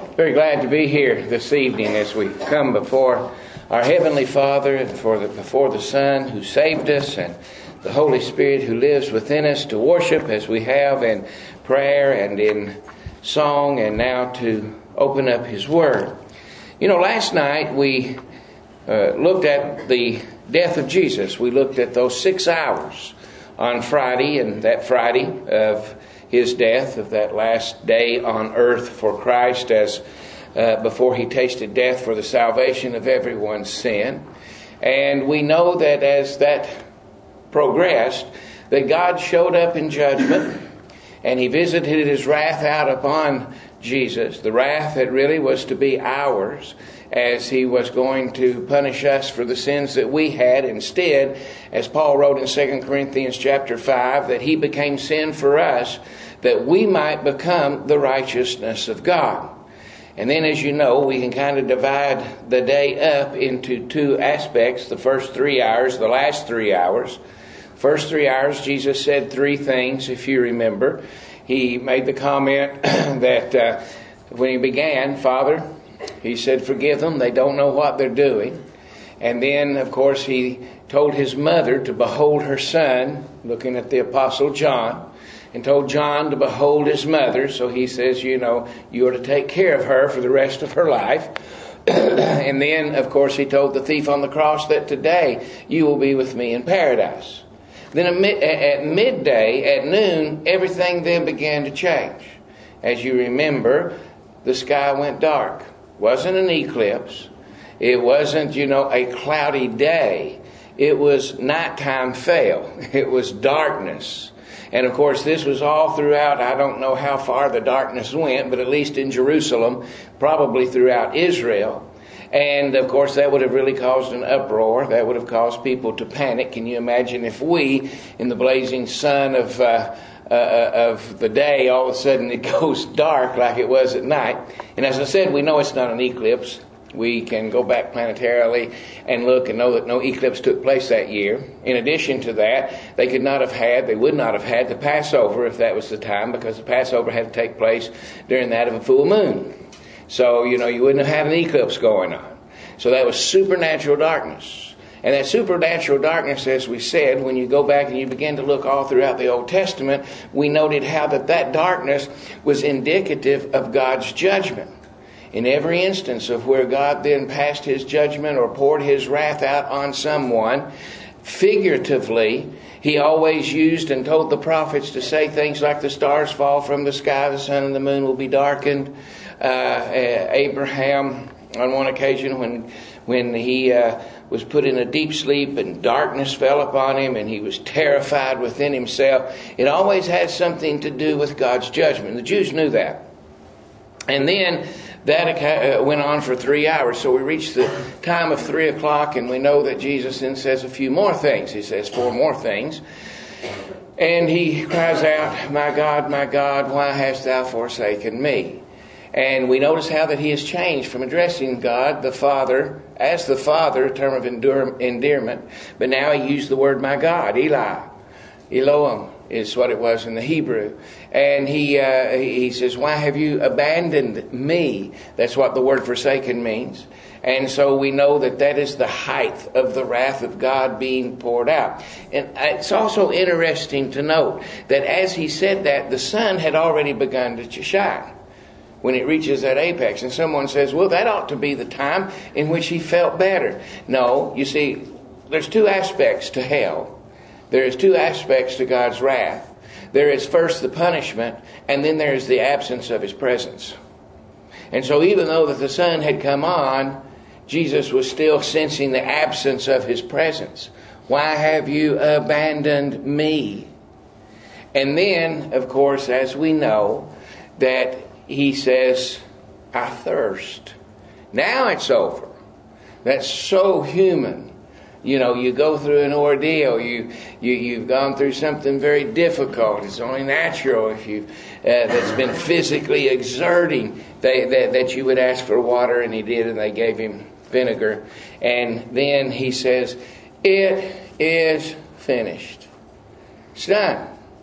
Very glad to be here this evening as we come before our Heavenly Father and before the Son who saved us and the Holy Spirit who lives within us to worship as we have in prayer and in song, and now to open up His Word. You know, last night we looked at the death of Jesus. We looked at those 6 hours on Friday, and that Friday of His death, of that last day on earth for Christ as before He tasted death for the salvation of everyone's sin. And we know that as that progressed, that God showed up in judgment and He visited His wrath out upon Jesus, the wrath that really was to be ours, as He was going to punish us for the sins that we had. Instead, as Paul wrote in 2 Corinthians chapter 5, that He became sin for us, that we might become the righteousness of God. And then, as you know, we can kind of divide the day up into two aspects: the first 3 hours, the last 3 hours. First 3 hours, Jesus said three things, if you remember. He made the comment that when He began, Father, He said, forgive them, they don't know what they're doing. And then, of course, He told His mother to behold her son, looking at the Apostle John, and told John to behold his mother. So He says, you know, you are to take care of her for the rest of her life. And then, of course, He told the thief on the cross that today you will be with me in paradise. Then at midday, at noon, everything then began to change. As you remember, the sky went dark. It wasn't an eclipse. It wasn't, a cloudy day. It was nighttime fell. It was darkness. And of course, this was all throughout. I don't know how far the darkness went, but at least in Jerusalem, probably throughout Israel. And of course, that would have really caused an uproar. That would have caused people to panic. Can you imagine if we, in the blazing sun of the day, all of a sudden it goes dark like it was at night? And as I said, we know it's not an eclipse. We can go back planetarily and look and know that no eclipse took place that year. In addition to that, they would not have had the Passover if that was the time, because the Passover had to take place during that of a full moon. So, you wouldn't have had an eclipse going on. So that was supernatural darkness. And that supernatural darkness, as we said, when you go back and you begin to look all throughout the Old Testament, we noted how that darkness was indicative of God's judgment. In every instance of where God then passed His judgment or poured His wrath out on someone, figuratively, He always used and told the prophets to say things like the stars fall from the sky, the sun and the moon will be darkened. Abraham, on one occasion when he was put in a deep sleep and darkness fell upon him and he was terrified within himself, it always had something to do with God's judgment. The Jews knew that. And then that went on for 3 hours. So we reached the time of 3 o'clock, and we know that Jesus then says a few more things. He says 4 more things. And He cries out, my God, why hast Thou forsaken me? And we notice how that He has changed from addressing God, the Father, as the Father, a term of endearment. But now He used the word my God, Eli, Elohim is what it was in the Hebrew. And he says, why have you abandoned me? That's what the word forsaken means. And so we know that is the height of the wrath of God being poured out. And it's also interesting to note that as He said that, the sun had already begun to shine when it reaches that apex. And someone says, well, that ought to be the time in which He felt better. No, you see, there's two aspects to hell. There is two aspects to God's wrath. There is first the punishment, and then there is the absence of His presence. And so even though that the sun had come on, Jesus was still sensing the absence of His presence. Why have you abandoned me? And then, of course, as we know, that He says, I thirst. Now it's over. That's so human. You go through an ordeal. You've gone through something very difficult. It's only natural if you that's been physically exerting that you would ask for water, and He did, and they gave Him vinegar. And then He says, it is finished. It's done.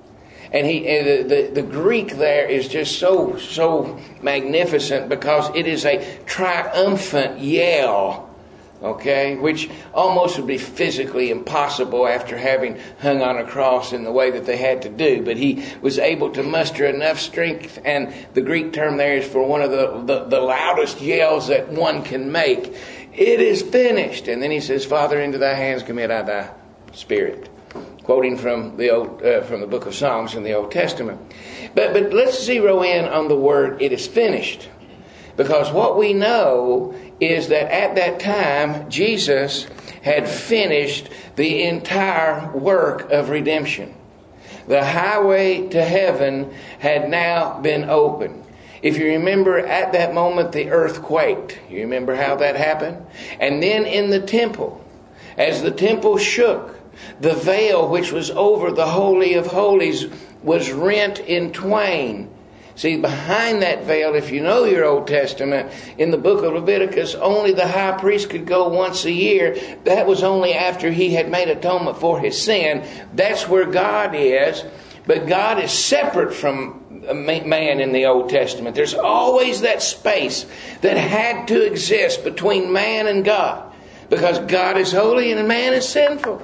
And the Greek there is just so magnificent because it is a triumphant yell. Okay, which almost would be physically impossible after having hung on a cross in the way that they had to do. But he was able to muster enough strength, and the Greek term there is for one of the loudest yells that one can make. It is finished. And then he says, Father, into thy hands commit I thy spirit. Quoting from the book of Psalms in the Old Testament. But let's zero in on the word, it is finished. Because what we know is that at that time, Jesus had finished the entire work of redemption. The highway to heaven had now been opened. If you remember, at that moment, the earth quaked. You remember how that happened? And then in the temple, as the temple shook, the veil which was over the Holy of Holies was rent in twain. See, behind that veil, if you know your Old Testament, in the book of Leviticus, only the high priest could go once a year. That was only after he had made atonement for his sin. That's where God is. But God is separate from man in the Old Testament. There's always that space that had to exist between man and God. Because God is holy and man is sinful.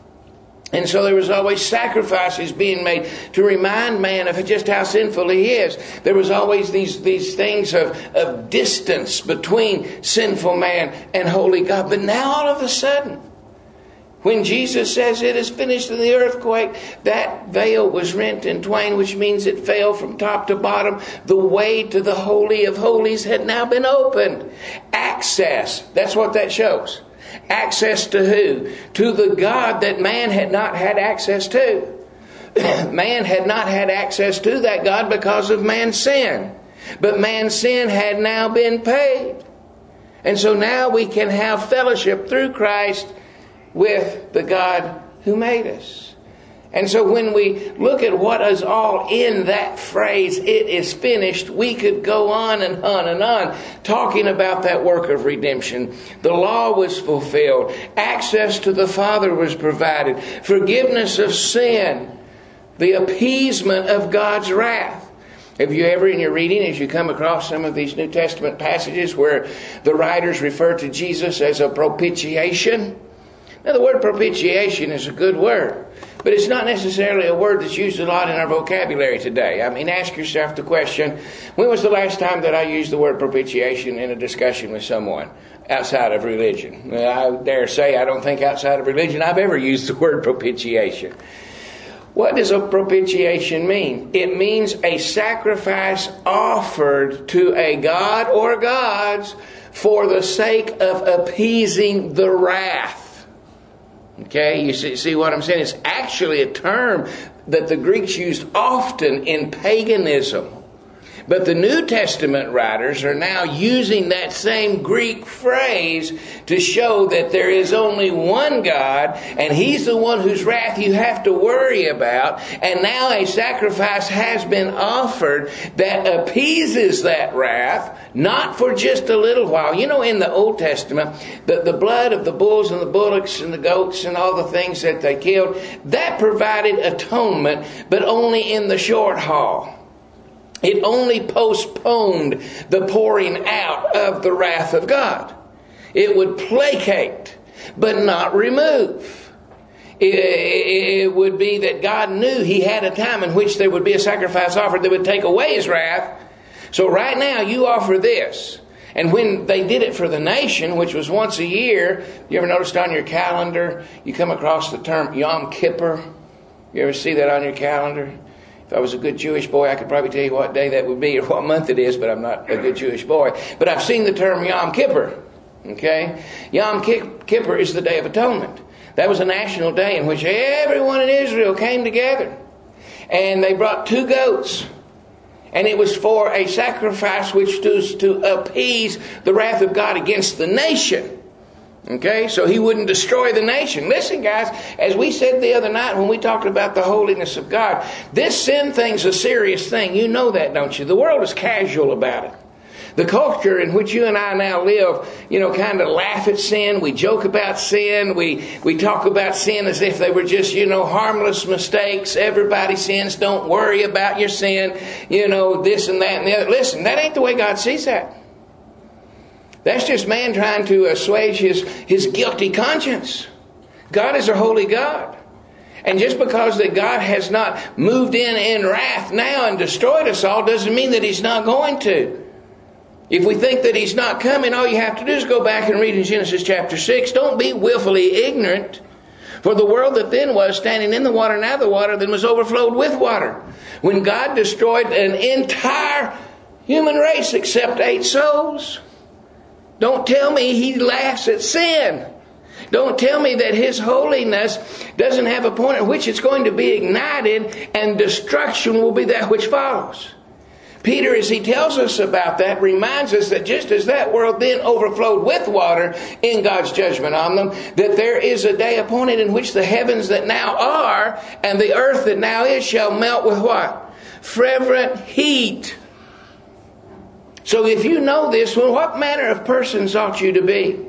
And so there was always sacrifices being made to remind man of just how sinful he is. There was always these things of distance between sinful man and holy God. But now all of a sudden, when Jesus says it is finished in the earthquake, that veil was rent in twain, which means it fell from top to bottom. The way to the Holy of Holies had now been opened. Access. That's what that shows. Access to who? To the God that man had not had access to. Man had not had access to that God because of man's sin. But man's sin had now been paid. And so now we can have fellowship through Christ with the God who made us. And so when we look at what is all in that phrase, it is finished, we could go on and on and on talking about that work of redemption. The law was fulfilled. Access to the Father was provided. Forgiveness of sin. The appeasement of God's wrath. Have you ever in your reading, as you come across some of these New Testament passages where the writers refer to Jesus as a propitiation? Now the word propitiation is a good word. But it's not necessarily a word that's used a lot in our vocabulary today. I mean, ask yourself the question, when was the last time that I used the word propitiation in a discussion with someone outside of religion? I dare say I don't think outside of religion I've ever used the word propitiation. What does a propitiation mean? It means a sacrifice offered to a god or gods for the sake of appeasing the wrath. Okay, you see what I'm saying? It's actually a term that the Greeks used often in paganism. But the New Testament writers are now using that same Greek phrase to show that there is only one God, and He's the one whose wrath you have to worry about. And now a sacrifice has been offered that appeases that wrath, not for just a little while. You know, in the Old Testament, the blood of the bulls and the bullocks and the goats and all the things that they killed, that provided atonement, but only in the short haul. It only postponed the pouring out of the wrath of God. It would placate, but not remove. It would be that God knew He had a time in which there would be a sacrifice offered that would take away His wrath. So right now you offer this. And when they did it for the nation, which was once a year, you ever noticed on your calendar, you come across the term Yom Kippur? You ever see that on your calendar? If I was a good Jewish boy, I could probably tell you what day that would be or what month it is, but I'm not a good Jewish boy. But I've seen the term Yom Kippur. Okay? Yom Kippur is the Day of Atonement. That was a national day in which everyone in Israel came together. And they brought 2 goats. And it was for a sacrifice which was to appease the wrath of God against the nation. Okay, so He wouldn't destroy the nation. Listen, guys, as we said the other night when we talked about the holiness of God, this sin thing's a serious thing. You know that, don't you? The world is casual about it. The culture in which you and I now live, kind of laugh at sin. We joke about sin. We talk about sin as if they were just, harmless mistakes. Everybody sins. Don't worry about your sin. This and that and the other. Listen, that ain't the way God sees that. That's just man trying to assuage his guilty conscience. God is a holy God. And just because that God has not moved in wrath now and destroyed us all doesn't mean that He's not going to. If we think that He's not coming, all you have to do is go back and read in Genesis chapter 6. Don't be willfully ignorant. For the world that then was standing in the water, now the water then was overflowed with water. When God destroyed an entire human race except 8 souls, don't tell me He laughs at sin. Don't tell me that His holiness doesn't have a point at which it's going to be ignited and destruction will be that which follows. Peter, as he tells us about that, reminds us that just as that world then overflowed with water in God's judgment on them, that there is a day appointed in which the heavens that now are and the earth that now is shall melt with what? Fervent heat. So if you know this, well, what manner of persons ought you to be?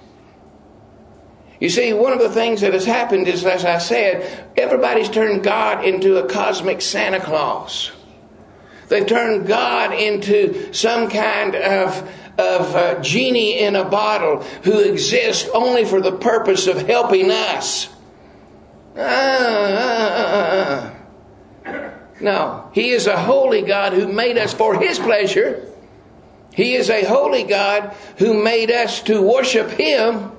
You see, one of the things that has happened is, as I said, everybody's turned God into a cosmic Santa Claus. They've turned God into some kind of genie in a bottle who exists only for the purpose of helping us. No, He is a holy God who made us for His pleasure. He is a holy God who made us to worship Him.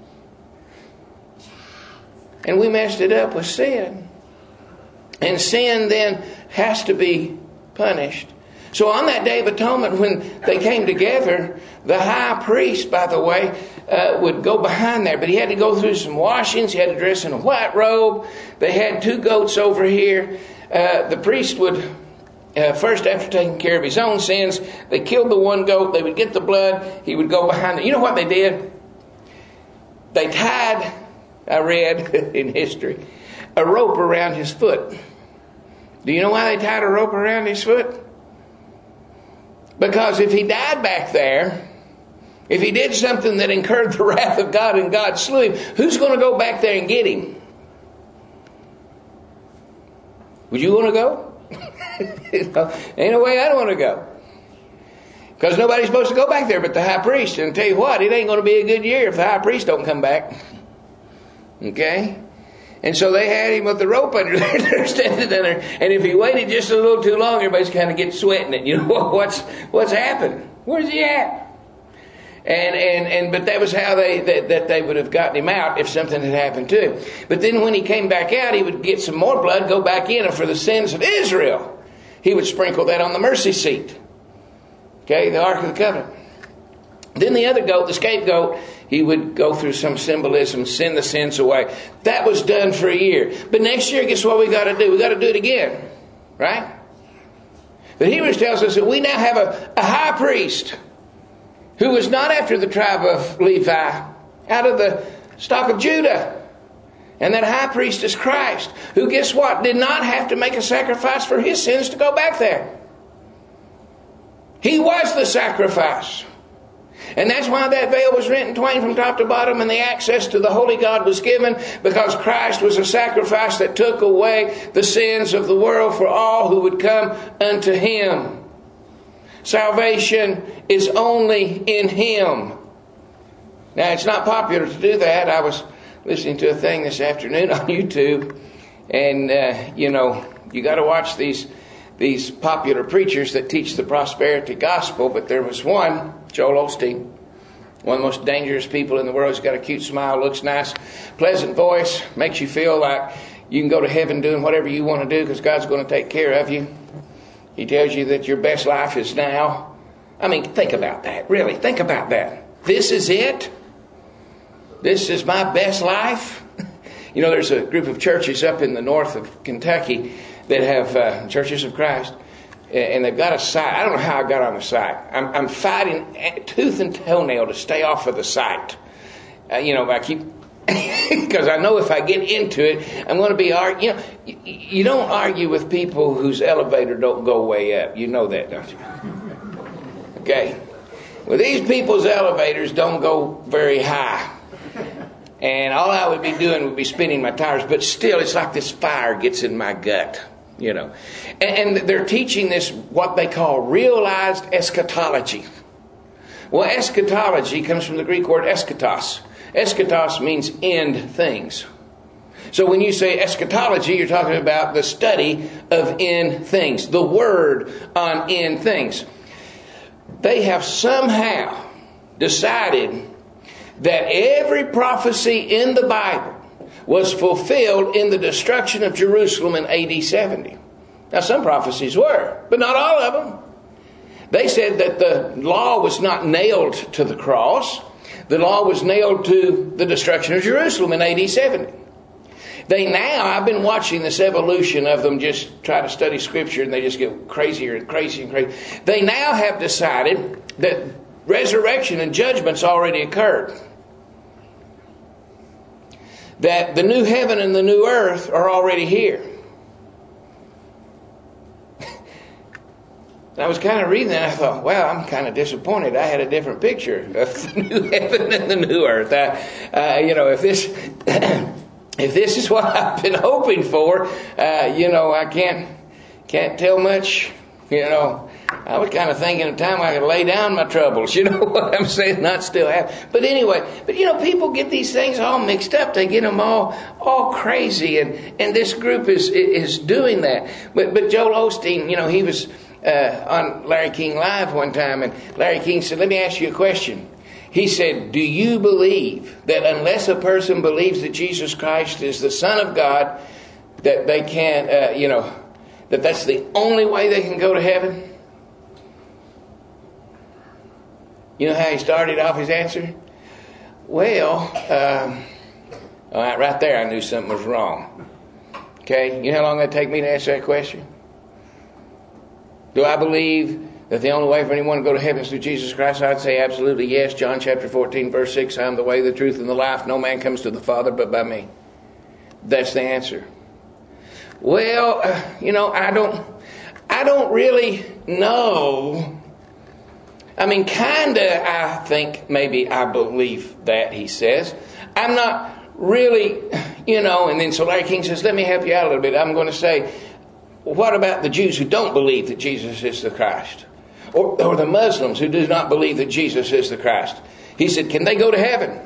And we messed it up with sin. And sin then has to be punished. So on that Day of Atonement, when they came together, the high priest, by the way, would go behind there. But he had to go through some washings. He had to dress in a white robe. They had 2 goats over here. The priest would, first after taking care of his own sins, they killed the one goat. They would get the blood. He would go behind it. You know what they did? They tied, I read in history, a rope around his foot. Do you know why they tied a rope around his foot? Because if he died back there, if he did something that incurred the wrath of God and God slew him, who's going to go back there and get him? Would you want to go? Ain't no way I don't want to go. Because nobody's supposed to go back there but the high priest. And I'll tell you what, it ain't going to be a good year if the high priest don't come back. Okay? And so they had him with the rope under there, standing there. And if he waited just a little too long, everybody's kind of getting sweating it. You know, what's happened? Where's he at? But that was how they would have gotten him out if something had happened to him. But then when he came back out, he would get some more blood, go back in, and for the sins of Israel, he would sprinkle that on the mercy seat. Okay, the Ark of the Covenant. Then the other goat, the scapegoat, he would go through some symbolism, send the sins away. That was done for a year. But next year, guess what we got to do? We got to do it again. Right? But Hebrews tells us that we now have a high priest who was not after the tribe of Levi, out of the stock of Judah. And that high priest is Christ, who, guess what, did not have to make a sacrifice for his sins to go back there. He was the sacrifice. And that's why that veil was rent in twain from top to bottom and the access to the holy God was given, because Christ was a sacrifice that took away the sins of the world for all who would come unto Him. Salvation is only in Him. Now, it's not popular to do that. I was listening to a thing this afternoon on YouTube, and, you got to watch these popular preachers that teach the prosperity gospel, but there was one, Joel Osteen, one of the most dangerous people in the world. He's got a cute smile, looks nice, pleasant voice, makes you feel like you can go to heaven doing whatever you want to do because God's going to take care of you. He tells you that your best life is now. I mean, think about that. Really, think about that. This is it? This is my best life? There's a group of churches up in the north of Kentucky that have Churches of Christ, and they've got a site. I don't know how I got on the site. I'm fighting tooth and toenail to stay off of the site. I keep because I know if I get into it, I'm going to be arguing. You don't argue with people whose elevator don't go way up. You know that, don't you? Okay. Well, these people's elevators don't go very high. And all I would be doing would be spinning my tires. But still, it's like this fire gets in my gut, you know. And they're teaching this, what they call realized eschatology. Well, eschatology comes from the Greek word eschatos. Eschatos means end things. So when you say eschatology, you're talking about the study of end things. The word on end things. They have somehow decided that every prophecy in the Bible was fulfilled in the destruction of Jerusalem in AD 70. Now, some prophecies were, but not all of them. They said that the law was not nailed to the cross. The law was nailed to the destruction of Jerusalem in AD 70. I've been watching this evolution of them just try to study Scripture, and they just get crazier and crazier and crazier. They now have decided that resurrection and judgment's already occurred. That the new heaven and the new earth are already here. And I was kind of reading that, and I thought, well, I'm kind of disappointed. I had a different picture of the new heaven and the new earth. If this is what I've been hoping for, I can't tell much. I was kind of thinking of time I could lay down my troubles. You know what I'm saying? Not still have. But anyway, people get these things all mixed up. They get them all crazy, and this group is doing that. But Joel Osteen, he was on Larry King Live one time, and Larry King said, "Let me ask you a question." He said, "Do you believe that unless a person believes that Jesus Christ is the Son of God, that they can't, that that's the only way they can go to heaven?" You know how he started off his answer? Well, all right, right there I knew something was wrong. Okay, you know how long it'd take me to answer that question? Do I believe that the only way for anyone to go to heaven is through Jesus Christ? I'd say absolutely yes. John chapter 14, verse 6, I am the way, the truth, and the life. No man comes to the Father but by me. That's the answer. Well, I don't really know. I mean, I think maybe I believe that, he says. I'm not really, and then so Larry King says, let me help you out a little bit. I'm going to say, what about the Jews who don't believe that Jesus is the Christ? Or the Muslims who do not believe that Jesus is the Christ? He said, can they go to heaven?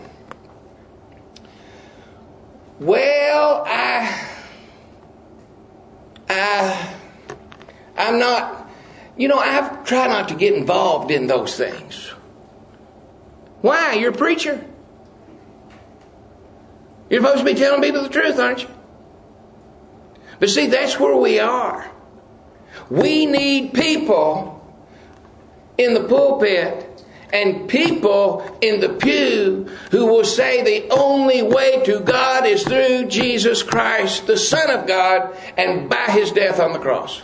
Well, I'm not, I try not to get involved in those things. Why? You're a preacher. You're supposed to be telling people the truth, aren't you? But see, that's where we are. We need people in the pulpit and people in the pew who will say the only way to God is through Jesus Christ, the Son of God, and by His death on the cross.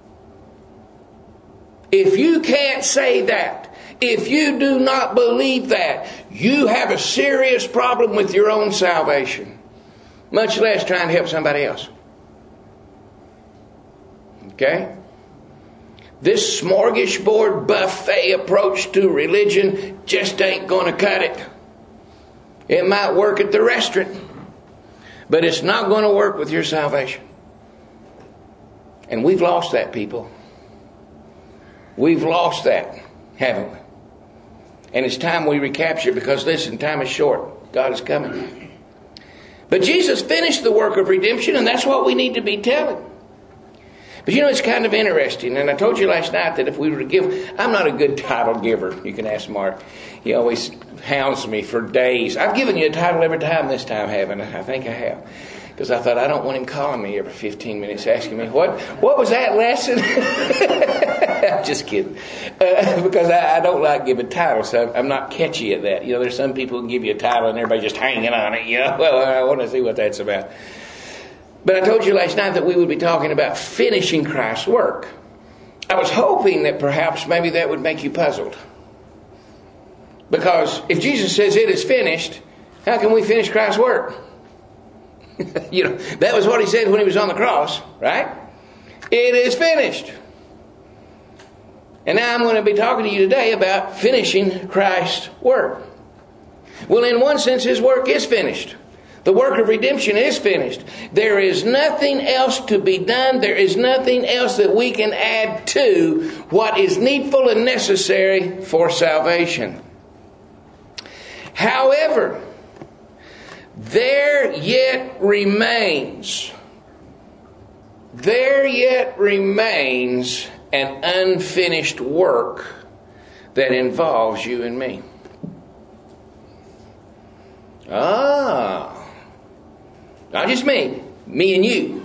If you can't say that, if you do not believe that, you have a serious problem with your own salvation, much less trying to help somebody else. Okay? This smorgasbord buffet approach to religion just ain't going to cut it. It might work at the restaurant, but it's not going to work with your salvation. And we've lost that, people. We've lost that, haven't we? And it's time we recapture, because listen, time is short. God is coming. But Jesus finished the work of redemption, and that's what we need to be telling. But it's kind of interesting, and I told you last night that if we were to give, I'm not a good title giver. You can ask Mark. He always hounds me for days. I've given you a title every time this time, haven't I? I think I have. Because I thought, I don't want him calling me every 15 minutes asking me, what was that lesson? I'm just kidding. Because I don't like giving titles, so I'm not catchy at that. There's some people who give you a title and everybody just hanging on it. Well, I want to see what that's about. But I told you last night that we would be talking about finishing Christ's work. I was hoping that perhaps maybe that would make you puzzled. Because if Jesus says it is finished, how can we finish Christ's work? That was what He said when He was on the cross, right? It is finished. And now I'm going to be talking to you today about finishing Christ's work. Well, in one sense, His work is finished. The work of redemption is finished. There is nothing else to be done. There is nothing else that we can add to what is needful and necessary for salvation. However, there yet remains an unfinished work that involves you and me. Not just me and you.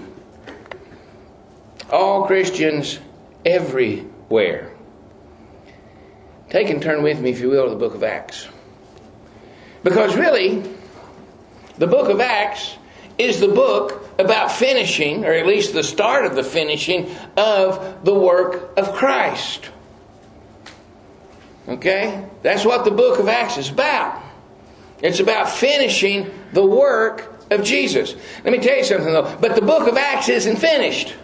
All Christians everywhere. Take and turn with me, if you will, to the book of Acts. Because really, the book of Acts is the book about finishing, or at least the start of the finishing, of the work of Christ. Okay? That's what the book of Acts is about. It's about finishing the work of Jesus. Let me tell you something though. But the book of Acts isn't finished.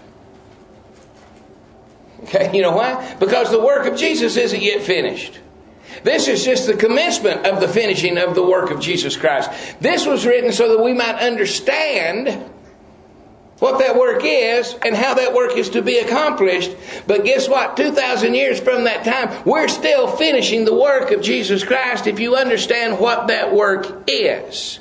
Okay, you know why? Because the work of Jesus isn't yet finished. This is just the commencement of the finishing of the work of Jesus Christ. This was written so that we might understand what that work is and how that work is to be accomplished. But guess what? 2,000 years from that time, we're still finishing the work of Jesus Christ if you understand what that work is.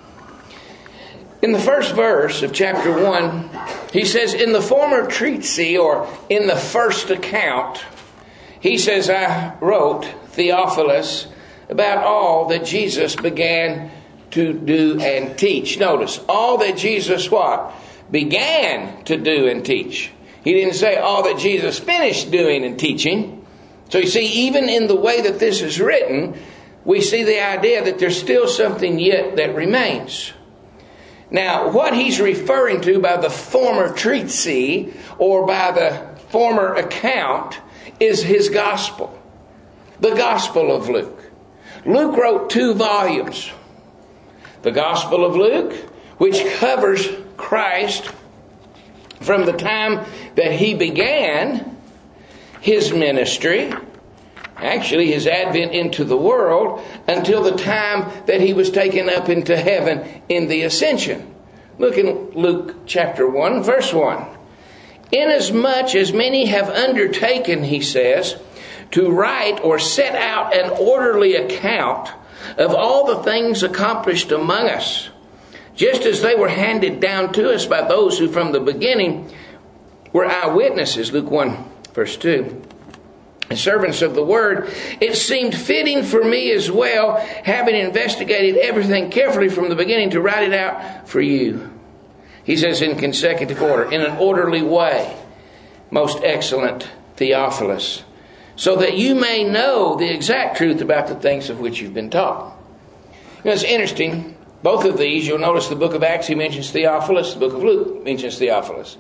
In the first verse of chapter 1, he says, in the former treatise, or in the first account, he says, I wrote, Theophilus, about all that Jesus began to do and teach. Notice, all that Jesus what? Began to do and teach. He didn't say all that Jesus finished doing and teaching. So you see, even in the way that this is written, we see the idea that there's still something yet that remains. Now, what he's referring to by the former treatise, or by the former account, is his gospel. The Gospel of Luke. Luke wrote 2 volumes. The Gospel of Luke, which covers Christ from the time that he began his ministry, actually his advent into the world, until the time that he was taken up into heaven in the ascension. Look in Luke chapter 1, verse 1. Inasmuch as many have undertaken, he says, to write or set out an orderly account of all the things accomplished among us, just as they were handed down to us by those who from the beginning were eyewitnesses. Luke 1, verse 2. As servants of the word, it seemed fitting for me as well, having investigated everything carefully from the beginning, to write it out for you. He says in consecutive order, in an orderly way, most excellent Theophilus, so that you may know the exact truth about the things of which you've been taught. You know, it's interesting. Both of these, you'll notice the book of Acts, he mentions Theophilus. The book of Luke mentions Theophilus.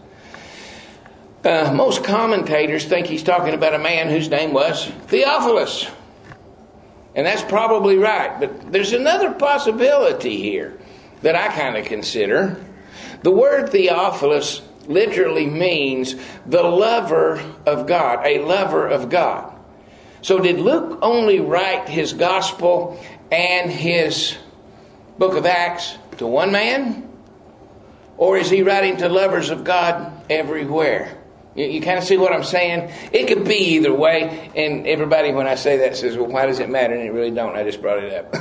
Most commentators think he's talking about a man whose name was Theophilus. And that's probably right. But there's another possibility here that I kind of consider. The word Theophilus literally means the lover of God, a lover of God. So did Luke only write his gospel and his book of Acts to one man? Or is he writing to lovers of God everywhere? You kind of see what I'm saying? It could be either way. And everybody, when I say that, says, well, why does it matter? And it really don't. I just brought it up.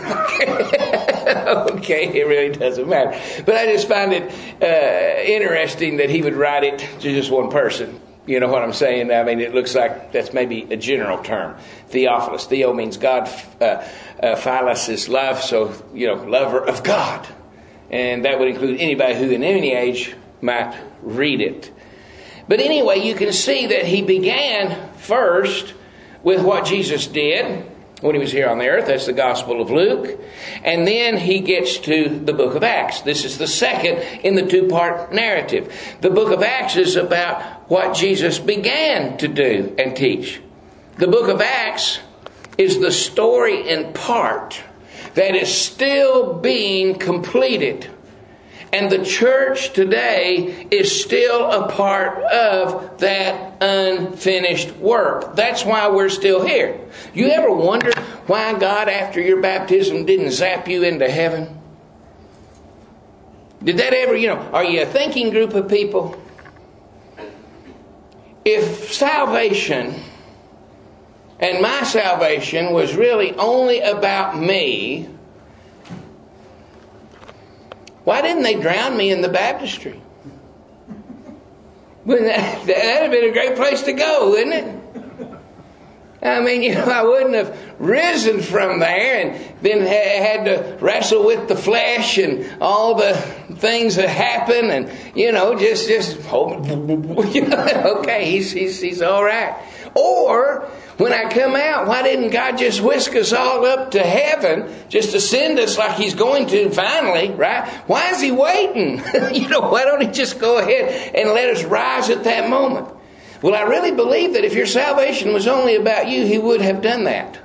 Okay, it really doesn't matter. But I just find it interesting that he would write it to just one person. You know what I'm saying? I mean, it looks like that's maybe a general term. Theophilus. Theo means God. Philos is love. So, lover of God. And that would include anybody who in any age might read it. But anyway, you can see that he began first with what Jesus did when he was here on the earth. That's the Gospel of Luke. And then he gets to the book of Acts. This is the second in the 2-part narrative. The book of Acts is about what Jesus began to do and teach. The book of Acts is the story in part that is still being completed. And the church today is still a part of that unfinished work. That's why we're still here. You ever wonder why God, after your baptism, didn't zap you into heaven? Did that ever, are you a thinking group of people? If salvation and my salvation was really only about me, why didn't they drown me in the baptistry? Wouldn't that'd have been a great place to go, wouldn't it? I mean, I wouldn't have risen from there and then had to wrestle with the flesh and all the things that happen, and just hope. Okay, he's all right. Or when I come out, why didn't God just whisk us all up to heaven, just to send us like He's going to finally, right? Why is He waiting? Why don't He just go ahead and let us rise at that moment? Well, I really believe that if your salvation was only about you, He would have done that.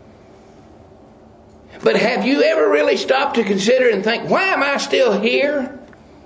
But have you ever really stopped to consider and think, why am I still here?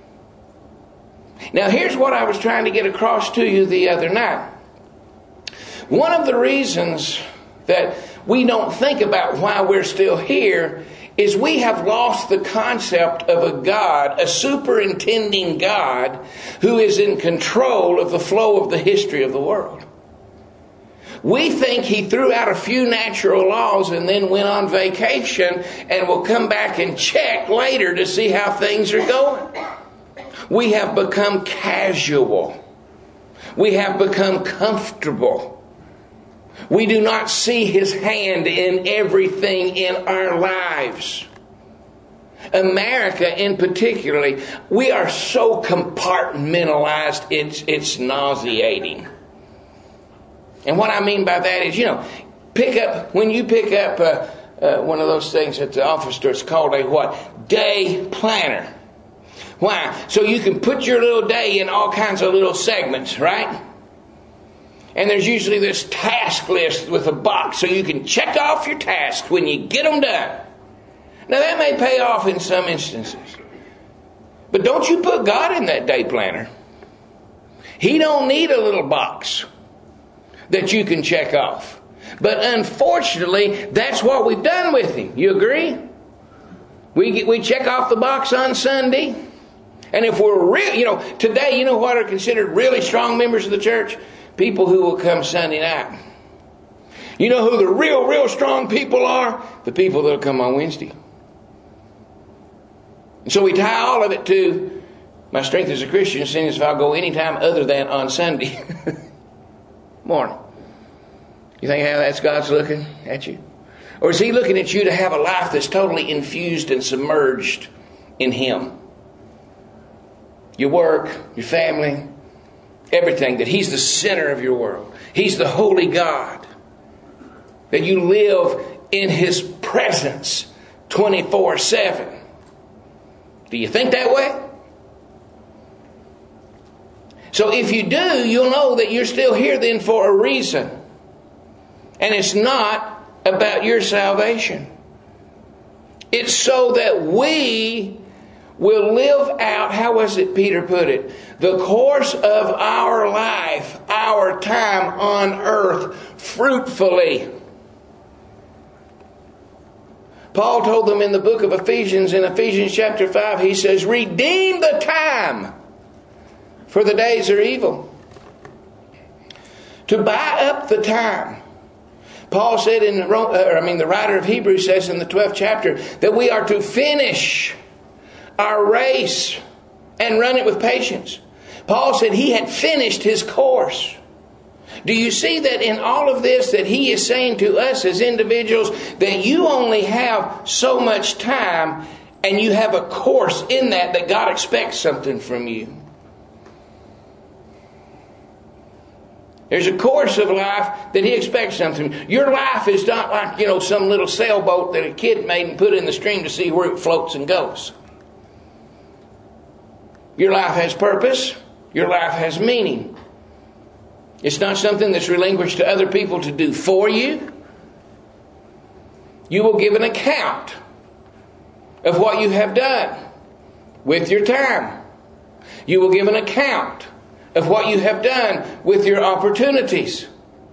Now, here's what I was trying to get across to you the other night. One of the reasons that we don't think about why we're still here is we have lost the concept of a God, a superintending God, who is in control of the flow of the history of the world. We think He threw out a few natural laws and then went on vacation and will come back and check later to see how things are going. We have become casual. We have become comfortable. We do not see His hand in everything in our lives. America in particularly, we are so compartmentalized, it's nauseating. And what I mean by that is, when you pick up one of those things at the office store, it's called a what? Day planner. Why? So you can put your little day in all kinds of little segments, right? And there's usually this task list with a box so you can check off your tasks when you get them done. Now that may pay off in some instances. But don't you put God in that day planner. He don't need a little box that you can check off. But unfortunately, that's what we've done with Him. You agree? We check off the box on Sunday. And if we're real, today, what are considered really strong members of the church? People who will come Sunday night. You know who the real strong people are? The people that will come on Wednesday. And so we tie all of it to my strength as a Christian, seeing as if I'll go anytime other than on Sunday morning. You think how that's God's looking at you? Or is He looking at you to have a life that's totally infused and submerged in Him? Your work, your family, everything, that He's the center of your world. He's the holy God. That you live in His presence 24/7. Do you think that way? So if you do, you'll know that you're still here then for a reason. And it's not about your salvation. It's so that we will live out, how was it Peter put it? The course of our life, our time on earth, fruitfully. Paul told them in the book of Ephesians, in Ephesians chapter 5, he says, redeem the time, for the days are evil. To buy up the time. Paul said the writer of Hebrews says in the 12th chapter, that we are to finish our race and run it with patience. Paul said he had finished his course. Do you see that in all of this that he is saying to us as individuals that you only have so much time and you have a course in that God expects something from you? There's a course of life that He expects something. Your life is not like, some little sailboat that a kid made and put in the stream to see where it floats and goes. Your life has purpose. Your life has meaning. It's not something that's relinquished to other people to do for you. You will give an account of what you have done. with your time. You will give an account of what you have done with your opportunities.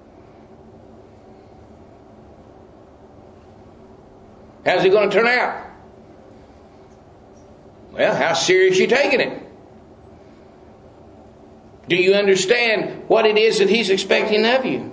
How's it going to turn out? Well, how serious are you taking it? Do you understand what it is that He's expecting of you?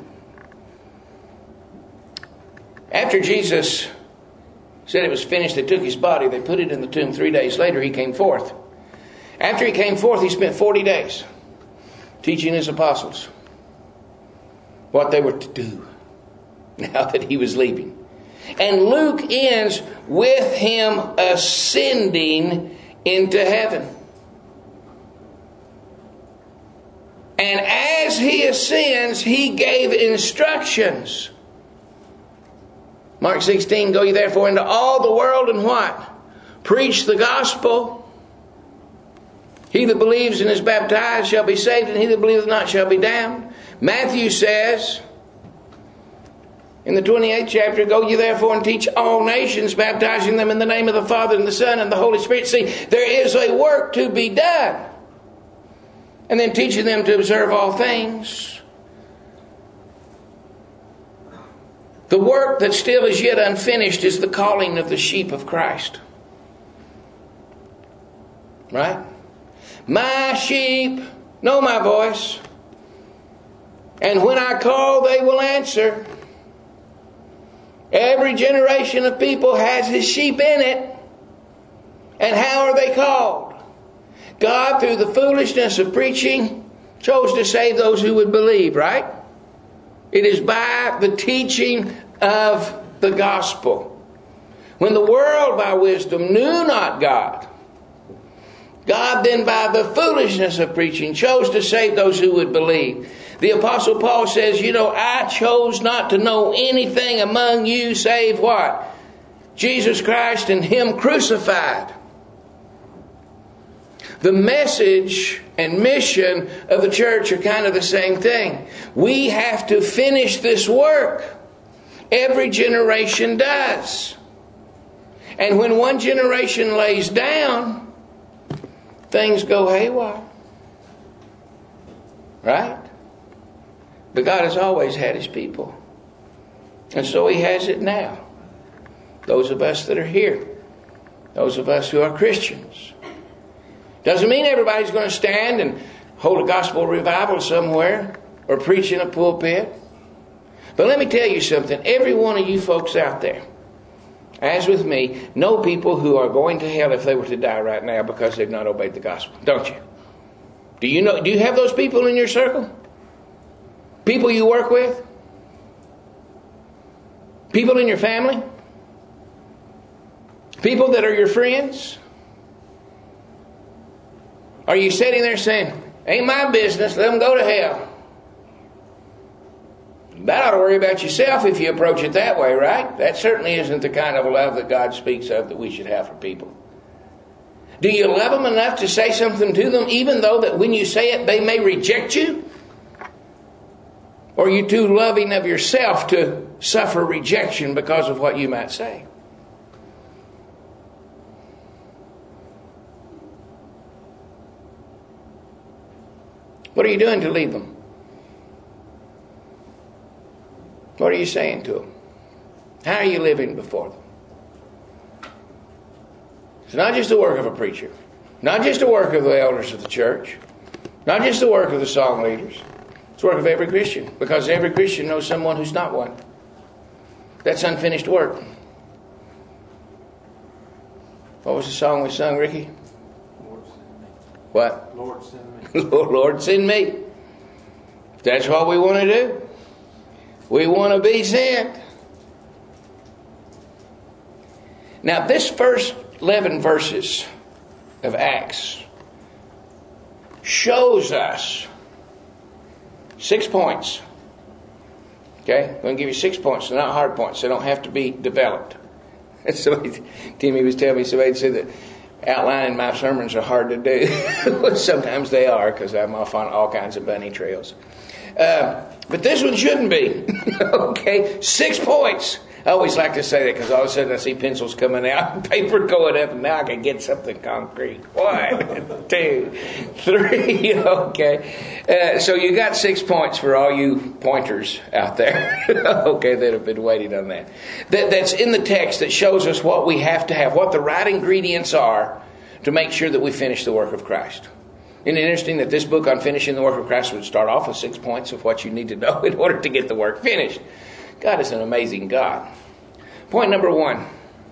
After Jesus said it was finished, they took His body, they put it in the tomb. 3 days later, He came forth. After He came forth, He spent 40 days teaching His apostles what they were to do now that He was leaving. And Luke ends with Him ascending into heaven. And as He ascends, He gave instructions. Mark 16, go ye therefore into all the world and what? Preach the gospel. He that believes and is baptized shall be saved, and he that believeth not shall be damned. Matthew says in the 28th chapter, go ye therefore and teach all nations, baptizing them in the name of the Father and the Son and the Holy Spirit. See, there is a work to be done. And then teaching them to observe all things. The work that still is yet unfinished is the calling of the sheep of Christ. Right? My sheep know my voice, and when I call, they will answer. Every generation of people has His sheep in it. And how are they called? God, through the foolishness of preaching, chose to save those who would believe, right? It is by the teaching of the gospel. When the world by wisdom knew not God, God then by the foolishness of preaching chose to save those who would believe. The Apostle Paul says, I chose not to know anything among you save what? Jesus Christ and Him crucified. The message and mission of the church are kind of the same thing. We have to finish this work. Every generation does. And when one generation lays down, things go haywire. Right? But God has always had His people. And so He has it now. Those of us that are here. Those of us who are Christians. Doesn't mean everybody's going to stand and hold a gospel revival somewhere or preach in a pulpit. But let me tell you something. Every one of you folks out there, as with me, know people who are going to hell if they were to die right now because they've not obeyed the gospel. Don't you? Do you have those people in your circle? People you work with? People in your family? People that are your friends? Are you sitting there saying, ain't my business, let them go to hell? You ought to worry about yourself if you approach it that way, right? That certainly isn't the kind of love that God speaks of that we should have for people. Do you love them enough to say something to them, even though that when you say it, they may reject you? Or are you too loving of yourself to suffer rejection because of what you might say? What are you doing to lead them? What are you saying to them? How are you living before them? It's not just the work of a preacher. Not just the work of the elders of the church. Not just the work of the song leaders. It's the work of every Christian. Because every Christian knows someone who's not one. That's unfinished work. What was the song we sung, Ricky? Lord, send me. What? Lord, send me. Lord, send me. That's what we want to do. We want to be sent. Now, this first 11 verses of Acts shows us 6 points. Okay? I'm going to give you 6 points. They're not hard points. They don't have to be developed. Timmy was telling me, somebody said that outlining my sermons are hard to do. Sometimes they are, because I'm off on all kinds of bunny trails. But this one shouldn't be. Okay? 6 points I always like to say that because all of a sudden I see pencils coming out and paper going up, and now I can get something concrete. 1, 2, 3. Okay. So you got 6 points for all you pointers out there. Okay, that have been waiting on that. That's in the text that shows us what we have to have, what the right ingredients are to make sure that we finish the work of Christ. Isn't it interesting that this book on finishing the work of Christ would start off with 6 points of what you need to know in order to get the work finished? God is an amazing God. Point number 1.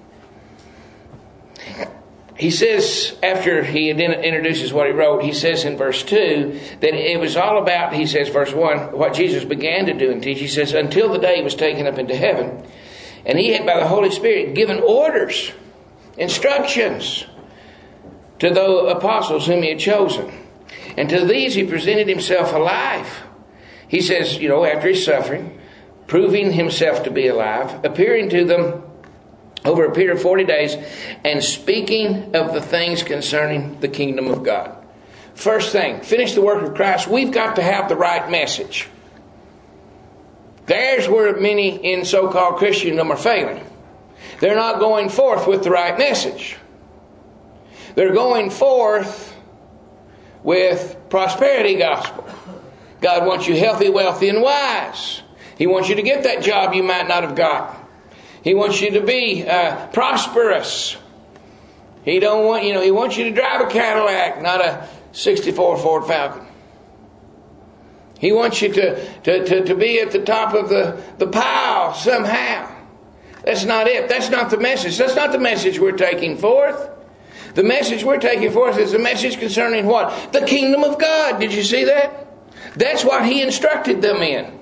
He says, after he introduces what he wrote, he says in verse 2 that it was all about, he says, verse 1, what Jesus began to do and teach. He says, until the day he was taken up into heaven, and he had by the Holy Spirit given orders, instructions to the apostles whom he had chosen. And to these he presented himself alive. He says, after his suffering, proving himself to be alive, appearing to them over a period of 40 days, and speaking of the things concerning the kingdom of God. First thing, finish the work of Christ. We've got to have the right message. There's where many in so-called Christendom are failing. They're not going forth with the right message. They're going forth with prosperity gospel. God wants you healthy, wealthy, and wise. He wants you to get that job you might not have got. He wants you to be prosperous. He wants you to drive a Cadillac, not a 64 Ford Falcon. He wants you to be at the top of the pile somehow. That's not it. That's not the message. That's not the message we're taking forth. The message we're taking forth is a message concerning what? The kingdom of God. Did you see that? That's what he instructed them in.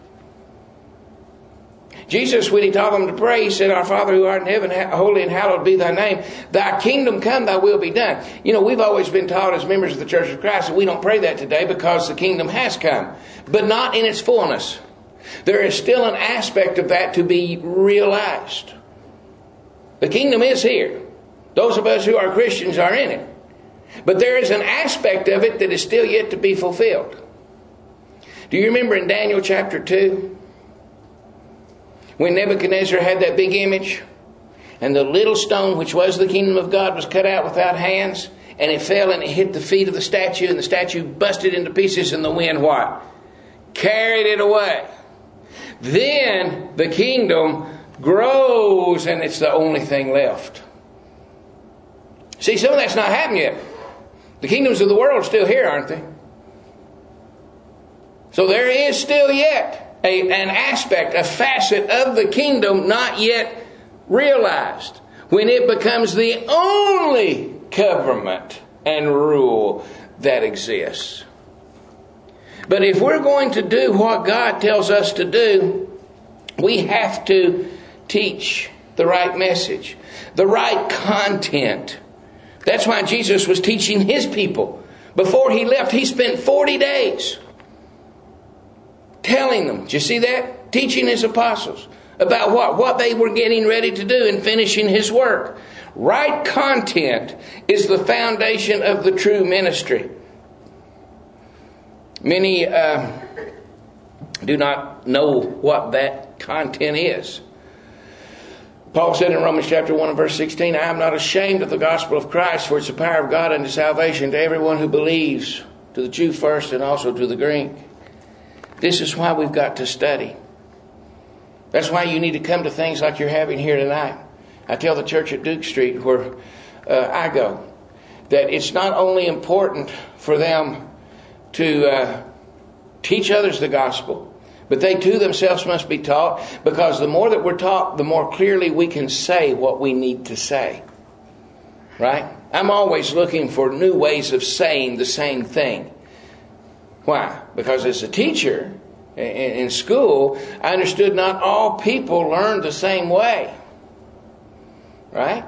Jesus, when he taught them to pray, he said, Our Father who art in heaven, holy and hallowed be thy name. Thy kingdom come, thy will be done. We've always been taught as members of the Church of Christ that we don't pray that today because the kingdom has come, but not in its fullness. There is still an aspect of that to be realized. The kingdom is here. Those of us who are Christians are in it. But there is an aspect of it that is still yet to be fulfilled. Do you remember in Daniel chapter 2? When Nebuchadnezzar had that big image, and the little stone which was the kingdom of God was cut out without hands, and it fell and it hit the feet of the statue, and the statue busted into pieces, and the wind what? Carried it away. Then the kingdom grows, and it's the only thing left. See, some of that's not happened yet. The kingdoms of the world are still here, aren't they? So there is still yet an aspect, a facet of the kingdom not yet realized, when it becomes the only government and rule that exists. But if we're going to do what God tells us to do, we have to teach the right message, the right content. That's why Jesus was teaching his people. Before he left, he spent 40 days telling them. Did you see that? Teaching his apostles about what they were getting ready to do and finishing his work. Right content is the foundation of the true ministry. Many do not know what that content is. Paul said in Romans chapter 1 and verse 16, I am not ashamed of the gospel of Christ, for it's the power of God unto salvation to everyone who believes, to the Jew first and also to the Greek. This is why we've got to study. That's why you need to come to things like you're having here tonight. I tell the church at Duke Street where I go that it's not only important for them to teach others the gospel, but they too themselves must be taught, because the more that we're taught, the more clearly we can say what we need to say. Right? I'm always looking for new ways of saying the same thing. Why? Because as a teacher in school, I understood not all people learn the same way. Right?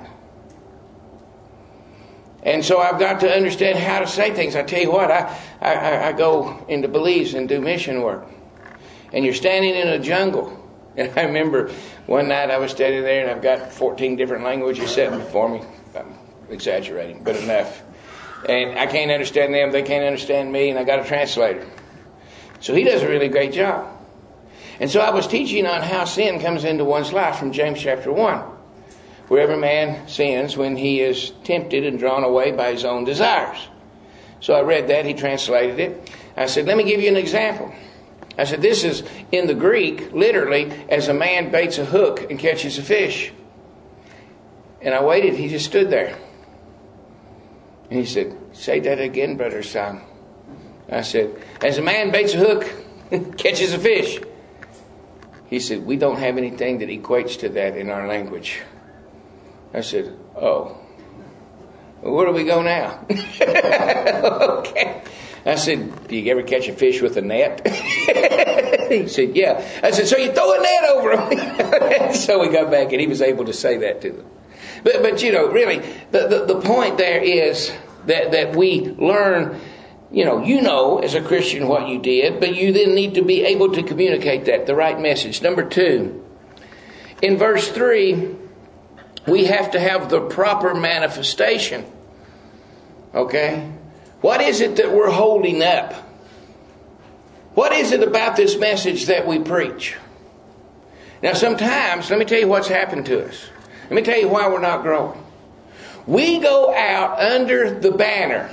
And so I've got to understand how to say things. I tell you what, I go into Belize and do mission work. And you're standing in a jungle. And I remember one night I was standing there and I've got 14 different languages sitting before me. I'm exaggerating, but enough. And I can't understand them, they can't understand me, and I got a translator. So he does a really great job. And so I was teaching on how sin comes into one's life from James chapter 1. Where every man sins when he is tempted and drawn away by his own desires. So I read that. He translated it. I said, let me give you an example. I said, this is in the Greek, literally, as a man baits a hook and catches a fish. And I waited. He just stood there. And he said, say that again, Brother Sam. I said, as a man baits a hook, catches a fish. He said, we don't have anything that equates to that in our language. I said, oh. Well, where do we go now? Okay. I said, do you ever catch a fish with a net? He said, yeah. I said, so you throw a net over him. So we got back and he was able to say that to them. But you know, really, the point there is that we learn, you know, as a Christian what you did, but you then need to be able to communicate that, the right message. Number 2, in verse 3, we have to have the proper manifestation. Okay? What is it that we're holding up? What is it about this message that we preach? Now sometimes, let me tell you what's happened to us. Let me tell you why we're not growing. We go out under the banner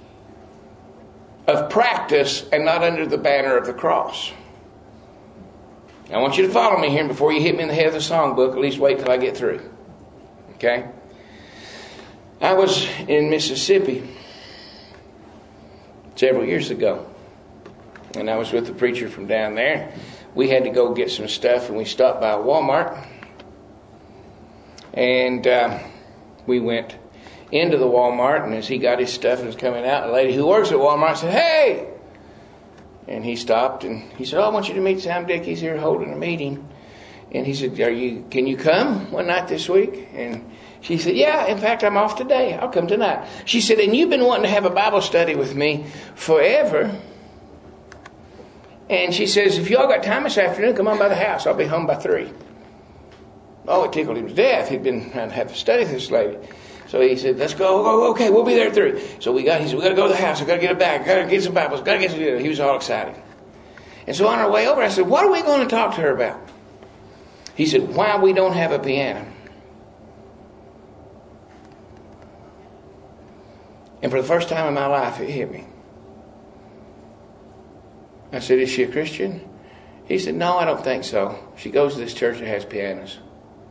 of practice and not under the banner of the cross. I want you to follow me here, and before you hit me in the head of the songbook, at least wait till I get through. Okay? I was in Mississippi several years ago, and I was with the preacher from down there. We had to go get some stuff, and we stopped by Walmart, and we went into the Walmart, and as he got his stuff and was coming out, a lady who works at Walmart said, hey! And he stopped, and he said, oh, I want you to meet Sam Dick. He's here holding a meeting. And he said, can you come one night this week? And she said, yeah, in fact, I'm off today. I'll come tonight. She said, and you've been wanting to have a Bible study with me forever. And she says, if y'all got time this afternoon, come on by the house. I'll be home by 3. Oh, it tickled him to death. He'd been trying to have a study with this lady. So he said, let's go. Okay, we'll be there at 3. So he said, we got to go to the house. I got to get a bag. Got to get some Bibles. Got to get some. He was all excited. And so on our way over, I said, what are we going to talk to her about? He said, why we don't have a piano. And for the first time in my life, it hit me. I said, is she a Christian? He said, no, I don't think so. She goes to this church that has pianos.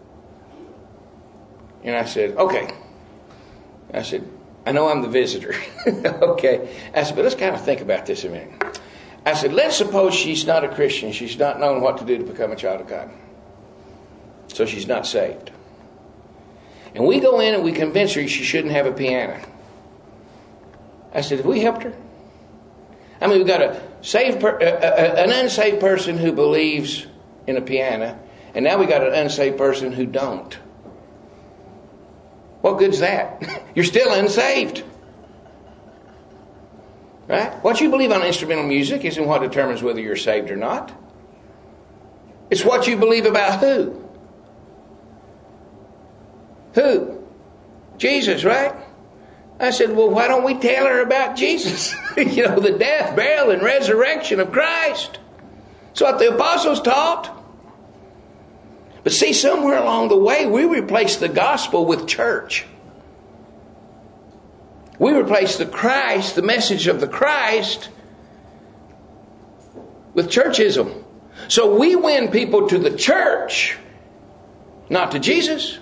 And I said, okay. I said, I know I'm the visitor. Okay. I said, but let's kind of think about this a minute. I said, let's suppose she's not a Christian. She's not known what to do to become a child of God. So she's not saved. And we go in and we convince her she shouldn't have a piano. I said, have we helped her? I mean, we've got an unsaved person who believes in a piano, and now we got an unsaved person who don't. What good's that? You're still unsaved. Right? What you believe on instrumental music isn't what determines whether you're saved or not. It's what you believe about who? Who? Jesus, right? I said, well, why don't we tell her about Jesus? The death, burial, and resurrection of Christ. That's what the apostles taught. But see, somewhere along the way, we replaced the gospel with church. We replaced the Christ, the message of the Christ, with churchism. So we win people to the church, not to Jesus.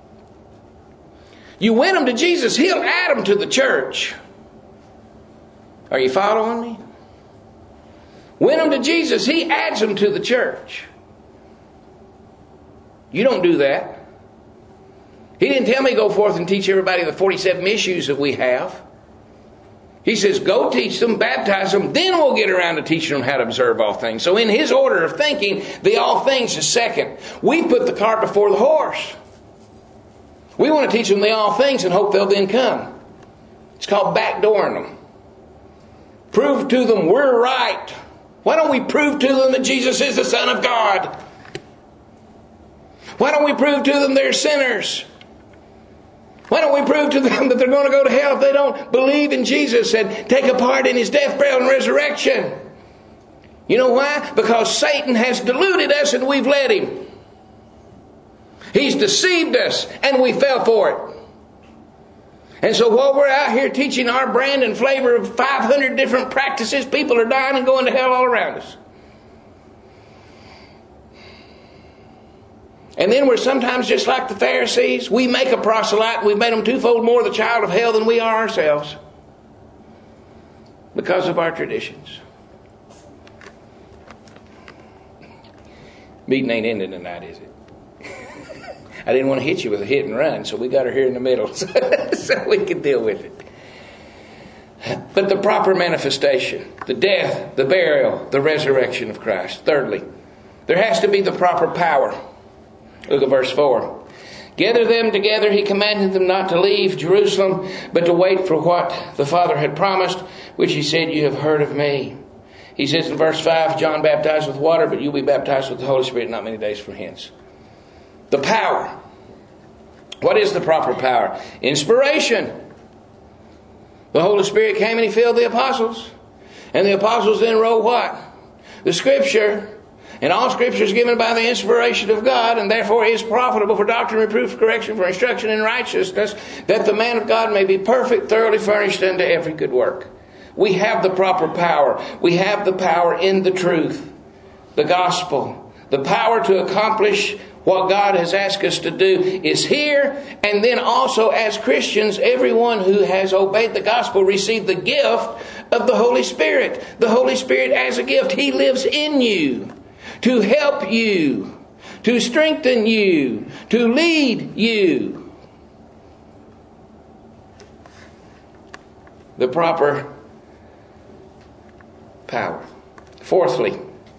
You win them to Jesus, He'll add them to the church. Are you following me? Win them to Jesus, He adds them to the church. You don't do that. He didn't tell me to go forth and teach everybody the 47 issues that we have. He says, go teach them, baptize them, then we'll get around to teaching them how to observe all things. So in His order of thinking, the all things is second. We put the cart before the horse. We want to teach them the all things and hope they'll then come. It's called backdooring them. Prove to them we're right. Why don't we prove to them that Jesus is the Son of God? Why don't we prove to them they're sinners? Why don't we prove to them that they're going to go to hell if they don't believe in Jesus and take a part in His death, burial, and resurrection? You know why? Because Satan has deluded us and we've let him. He's deceived us and we fell for it. And so while we're out here teaching our brand and flavor of 500 different practices, people are dying and going to hell all around us. And then we're sometimes just like the Pharisees. We make a proselyte. We've made them twofold more the child of hell than we are ourselves. Because of our traditions. Meeting ain't ending tonight, is it? I didn't want to hit you with a hit and run, so we got her here in the middle so we could deal with it. But the proper manifestation, the death, the burial, the resurrection of Christ. Thirdly, there has to be the proper power. Look at verse 4. Gather them together, he commanded them not to leave Jerusalem, but to wait for what the Father had promised, which he said, you have heard of me. He says in verse 5, John baptized with water, but you'll be baptized with the Holy Spirit not many days from hence. The power. What is the proper power? Inspiration. The Holy Spirit came and he filled the apostles. And the apostles then wrote what? The Scripture. And all Scripture is given by the inspiration of God, and therefore is profitable for doctrine, reproof, correction, for instruction in righteousness, that the man of God may be perfect, thoroughly furnished unto every good work. We have the proper power. We have the power in the truth, the gospel. The power to accomplish what God has asked us to do is here. And then also as Christians, everyone who has obeyed the gospel received the gift of the Holy Spirit. The Holy Spirit as a gift. He lives in you to help you, to strengthen you, to lead you. The proper power. Fourthly,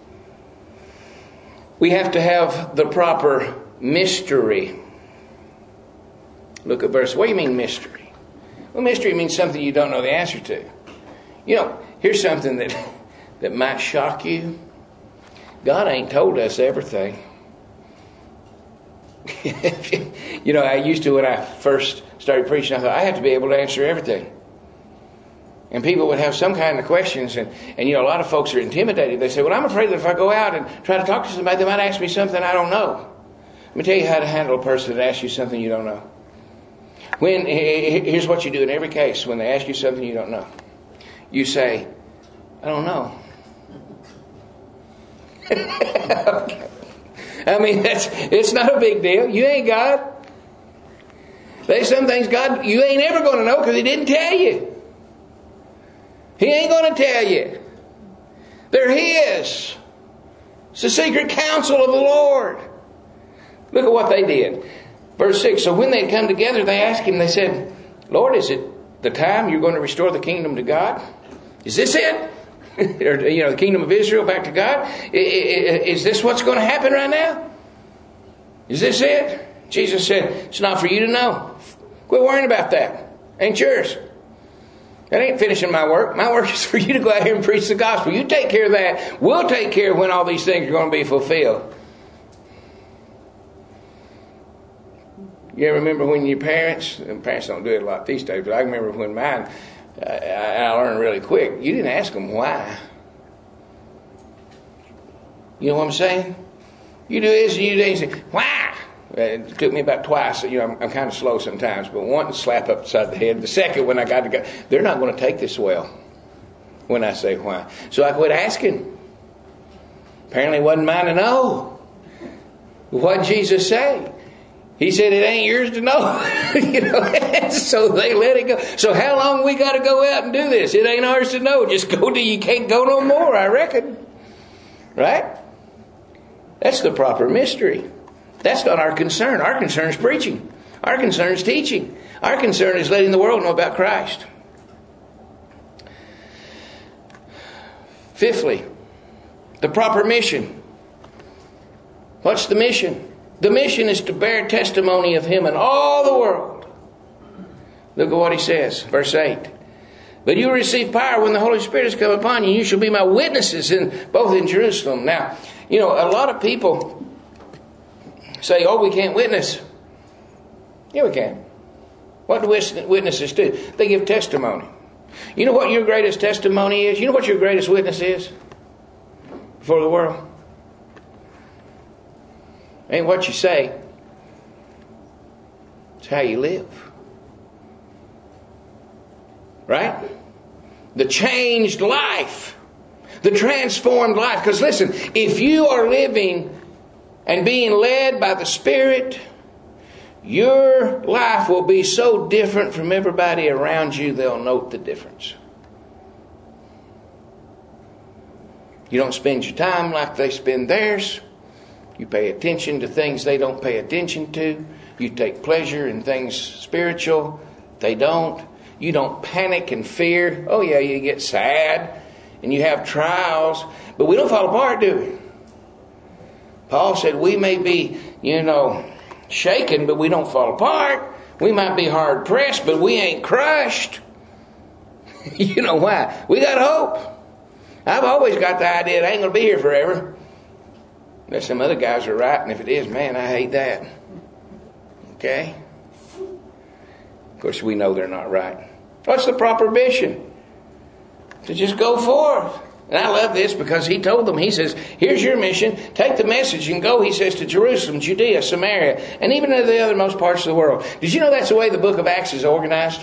we have to have the proper mystery. Look at verse. What do you mean mystery? Well, mystery means something you don't know the answer to. You know, here's something that might shock you. God ain't told us everything. You know, I used to, when I first started preaching, I thought I have to be able to answer everything. And people would have some kind of questions, and you know, a lot of folks are intimidated. They say, well, I'm afraid that if I go out and try to talk to somebody, they might ask me something I don't know. Let me tell you how to handle a person that asks you something you don't know. Here's what you do in every case when they ask you something you don't know. You say, I don't know. I mean, it's not a big deal. You ain't God. There's some things God, you ain't ever going to know because He didn't tell you. He ain't going to tell you. They're His. It's the secret counsel of the Lord. Look at what they did. Verse 6, so when they had come together, they asked Him, they said, Lord, is it the time you're going to restore the kingdom to God? Is this it? Or, you know, the kingdom of Israel back to God? Is this what's going to happen right now? Is this it? Jesus said, it's not for you to know. Quit worrying about that. Ain't yours. That ain't finishing my work. My work is for you to go out here and preach the gospel. You take care of that. We'll take care of when all these things are going to be fulfilled. You ever remember when your parents don't do it a lot these days, but I remember when mine, I learned really quick. You didn't ask them why. You know what I'm saying? You do this and you do this. And why? It took me about twice. You know, I'm kind of slow sometimes, but one slap up beside the head. The second, when I got to go, they're not going to take this well when I say why. So I quit asking. Apparently, it wasn't mine to know. What did Jesus say? He said it ain't yours to know. You know, so they let it go. So how long we got to go out and do this? It ain't ours to know. Just go till you can't go no more, I reckon. Right? That's the proper mystery. That's not our concern. Our concern is preaching. Our concern is teaching. Our concern is letting the world know about Christ. Fifthly, the proper mission. What's the mission? The mission is to bear testimony of Him in all the world. Look at what He says, verse 8. But you will receive power when the Holy Spirit has come upon you. You shall be my witnesses both in Jerusalem. Now, you know, a lot of people say, oh, we can't witness. Yeah, we can. What do witnesses do? They give testimony. You know what your greatest testimony is? You know what your greatest witness is? before the world? Ain't what you say. It's how you live. Right? The changed life. The transformed life. Because listen, if you are living and being led by the Spirit, your life will be so different from everybody around you, they'll note the difference. You don't spend your time like they spend theirs. You pay attention to things they don't pay attention to. You take pleasure in things spiritual. They don't. You don't panic and fear. Oh yeah, you get sad and you have trials. But we don't fall apart, do we? Paul said we may be, shaken, but we don't fall apart. We might be hard pressed, but we ain't crushed. You know why? We got hope. I've always got the idea it ain't going to be here forever. Unless some other guys are right, and if it is, man, I hate that. Okay? Of course, we know they're not right. What's the proper mission? To just go forth. And I love this because he told them, he says, here's your mission. Take the message and go, he says, to Jerusalem, Judea, Samaria, and even to the othermost parts of the world. Did you know that's the way the book of Acts is organized?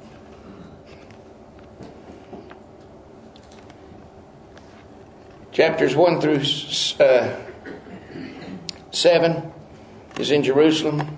Chapters 1 through 7 is in Jerusalem,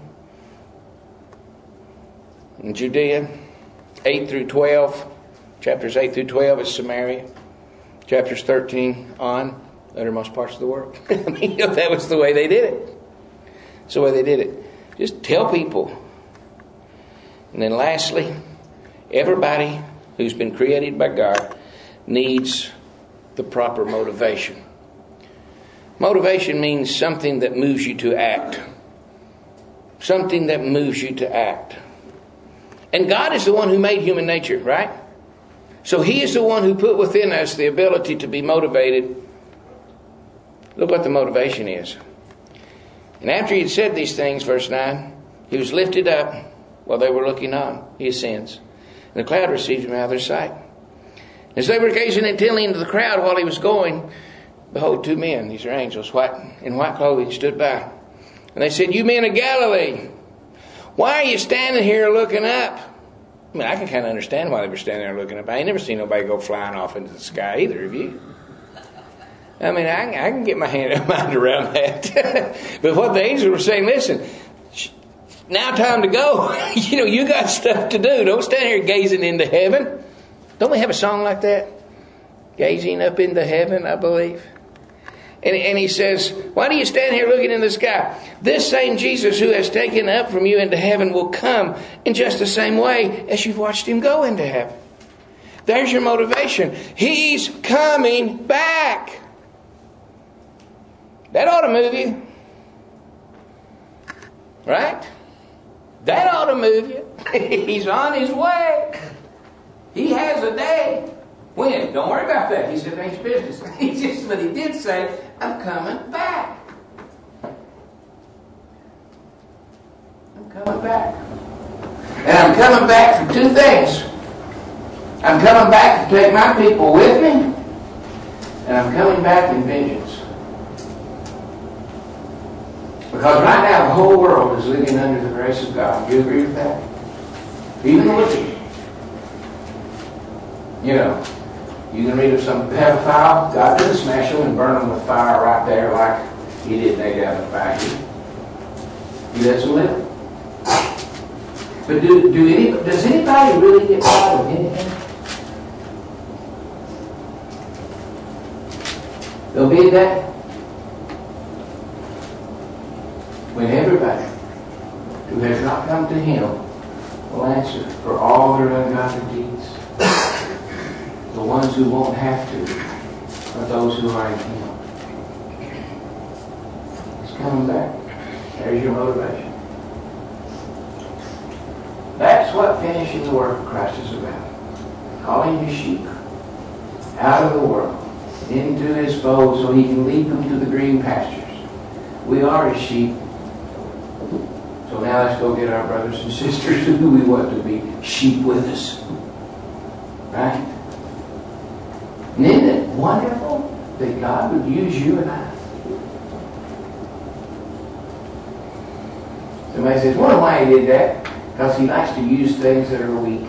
in Judea. 8 through 12, chapters 8 through 12 is Samaria. Chapters 13 on, uttermost parts of the world. That was the way they did it. That's the way they did it. Just tell people. And then lastly, everybody who's been created by God needs the proper motivation. Motivation means something that moves you to act. Something that moves you to act. And God is the one who made human nature, right? So He is the one who put within us the ability to be motivated. Look what the motivation is. And after He had said these things, verse 9, He was lifted up while they were looking on. He ascends. And the cloud received Him out of their sight. As they were gazing intently into the crowd while He was going, behold, two men, these are angels, in white clothing, stood by. And they said, you men of Galilee, why are you standing here looking up? I mean, I can kind of understand why they were standing there looking up. I ain't never seen nobody go flying off into the sky either, have you? I mean, I can get my mind around that. But what the angels were saying, listen, now time to go. You got stuff to do. Don't stand here gazing into heaven. Don't we have a song like that? Gazing up into heaven, I believe. And he says, why do you stand here looking in the sky? This same Jesus who has taken up from you into heaven will come in just the same way as you've watched Him go into heaven. There's your motivation. He's coming back. That ought to move you. Right? That ought to move you. He's on His way. He has a day. When? Don't worry about that. He said it ain't your business. But He did say, I'm coming back. I'm coming back. And I'm coming back for two things. I'm coming back to take my people with me. And I'm coming back in vengeance. Because right now the whole world is living under the grace of God. Do you agree with that? Even the wicked. You can read of some pedophile. God didn't smash them and burn them with fire right there like He did Nadab and Abihu. He lets them live. But does anybody really get caught with anything? There'll be a day when everybody who has not come to Him will answer for all their ungodly deeds. The ones who won't have to are those who are in Him. He's coming back. There's your motivation. That's what finishing the work of Christ is about. Calling His sheep out of the world into His fold so He can lead them to the green pastures. We are His sheep. So now let's go get our brothers and sisters who we want to be sheep with us. Right? And isn't it wonderful that God would use you and I. Somebody says, wonder why He did that? Because He likes to use things that are weak.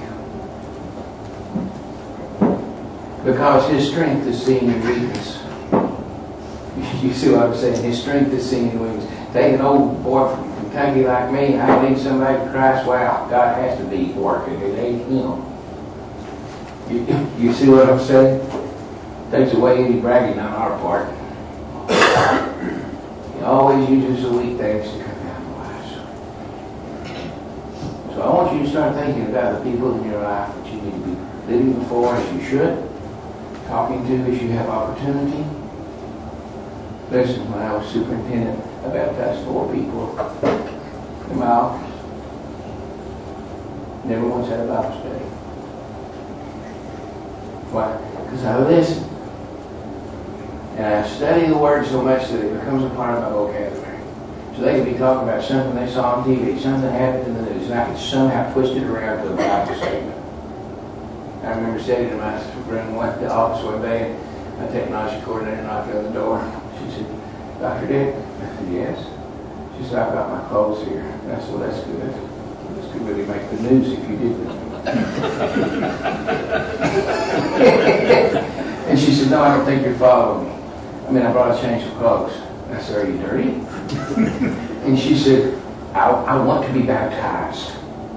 Because His strength is seen in weakness. You see what I'm saying? His strength is seen in weakness. Take an old boy from Kentucky like me, I lead somebody to Christ. Wow, God has to be working. It ain't Him. You see what I'm saying? Takes away any bragging on our part. He always uses the weak things to come out of lives. So I want you to start thinking about the people in your life that you need to be living before as you should, talking to as you have opportunity. Listen, when I was superintendent, I baptized 4 people in my office. Never once had a Bible study. Why? Because I listen. And I study the Word so much that it becomes a part of my vocabulary. So they could be talking about something they saw on TV, something happened in the news, and I could somehow twist it around to a Bible statement. I remember sitting in my room the office one day, and my technology coordinator knocked on the door. She said, Dr. Dick? I said, yes. She said, I've got my clothes here. And I said, well, that's good. This could really make the news if you did that. And she said, no, I don't think you're following me. I mean, I brought a change of clothes. And I said, are you dirty? And she said, I want to be baptized.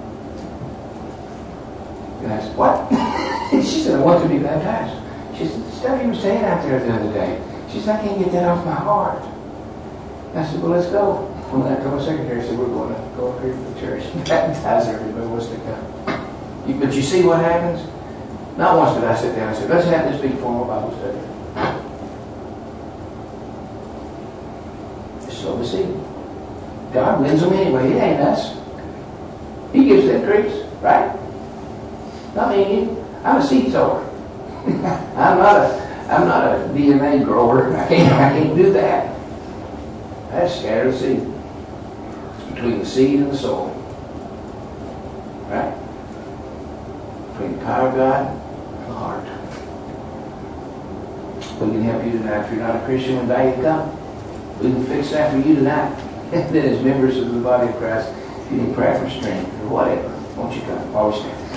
And I said, what? And she said, I want to be baptized. She said, the stuff you were saying out there the other day. She said, I can't get that off my heart. And I said, well, let's go. And I told my secretary, I said, we're going to go up here to the church and baptize everybody wants to come. But you see what happens? Not once did I sit down and say, let's have this big formal Bible study. It's so deceiving. God wins them anyway. It ain't us. He gives the increase, right? Not me and you. I'm a seed sower. I'm not a DNA grower. I can't do that. I just scatter the seed. It's between the seed and the soil. Right? Between the power of God and the heart. We can help you tonight. If you're not a Christian, we invite you to come. We can fix that for you tonight. And then as members of the body of Christ, if you need prayer for strength or whatever, won't you come? Always stand.